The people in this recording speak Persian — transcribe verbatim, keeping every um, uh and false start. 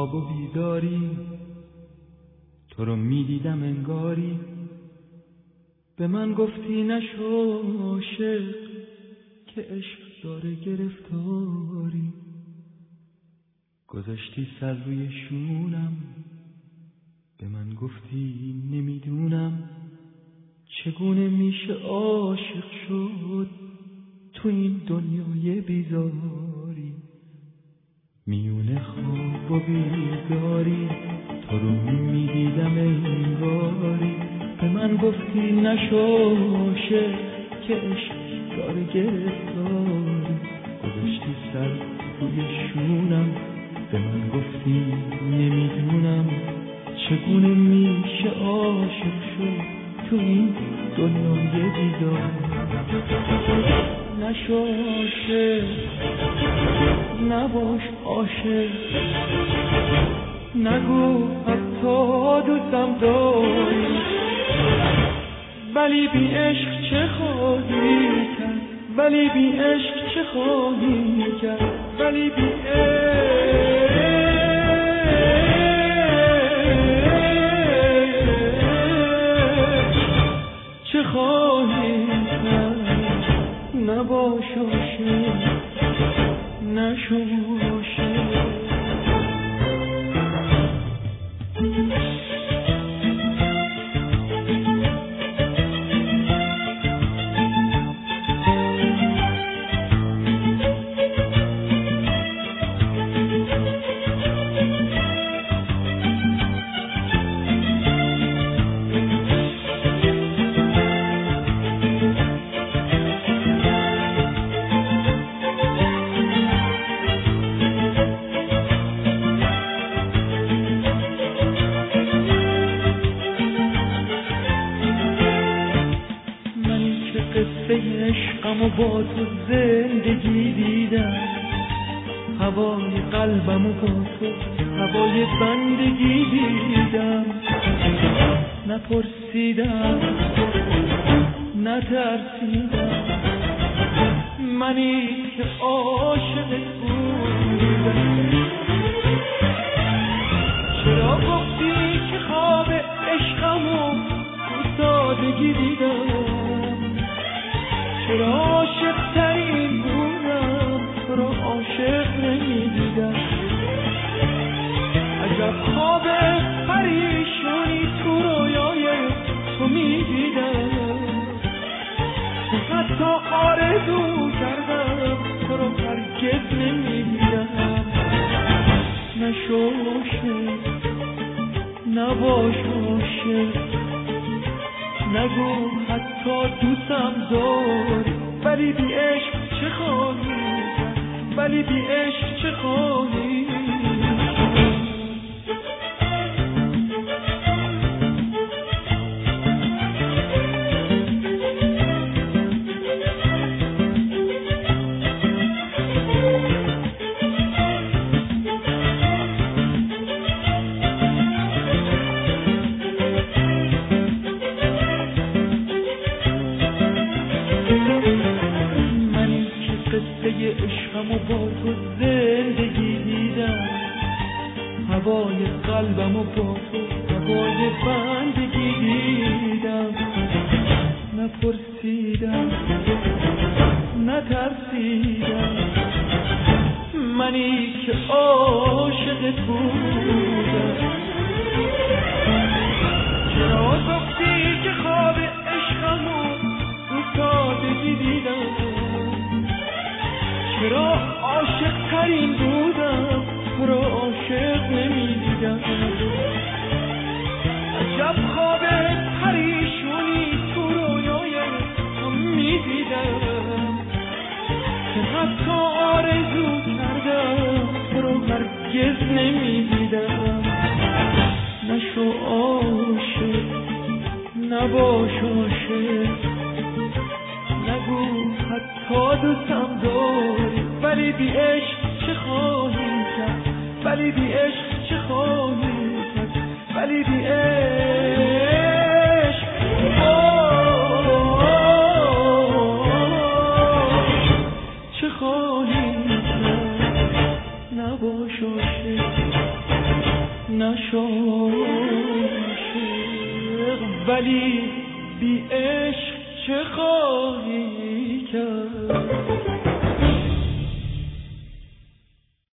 خواب و بیداری تو رو میدیدم انگاری، به من گفتی نشو عاشق که عشق داره گرفتاری، گذاشتی سر روی شونم به من گفتی نمیدونم چگونه میشه عاشق شد تو این دنیای بیزاری، میونه خواب و بیداری تو رو میدیدم انگاری، به من گفتی نشو عاشق که عشق داره گرفتاری، گذاشتی سر روی شونم به من گفتی نمیدونم چگونه میشه عاشق شد تو این دنیای بیداری، نشو عاشق نباش عاشق، نگو حتی دوستم داری، ولی بی عشق چه خواهی کرد، ولی بی عشق چه خواهی کرد، ولی بی عشق چه خواهی کرد، نباش عاشق نشو عاشق. عشقمو با تو زندگی دیدم، هوای قلبمو با تو هوای بندگی دیدم، نپرسیدم نترسیدم، منی که عاشقت بودم، چرا گفتی که خواب عشقمو تو سادگی دیدم، چرا عاشق ترین بودم تو را عاشق نمیدیدم، عجب خواب پریشونی تو رویای تو میدیدم، حتی آرزو کردم تو را هرگز نمیدیدم، نشو عاشق نباش عاشق، نگو حتی دوستم داری، ولی بی عشق چه خواهی کرد، ولی بی عشق چه خواهی عشقمو با تو زندگی دیدم، هوای قلبمو با تو هوای بندگی دیدم، نپرسیدم نترسیدم، منی که عاشقت بودم، چرا گفتی که خواب عشقمو تو سادگی دیدم، چرا عاشق ترین بودم تو را عاشق نمیدیدم، عجب خواب پریشونی تو رویای تو میدیدم، که حتی آرزو کردم تو را هرگز نمیدیدم، نشو عاشق نباش عاشق، نگو حتی دوستم داری، ولی بی عشق چه خواهی کرد، ولی بی عشق چه خواهی کرد، ولی بی عشق چه خواهی کرد، نباش عاشق نشو عاشق، ولی بی عشق چه خواهی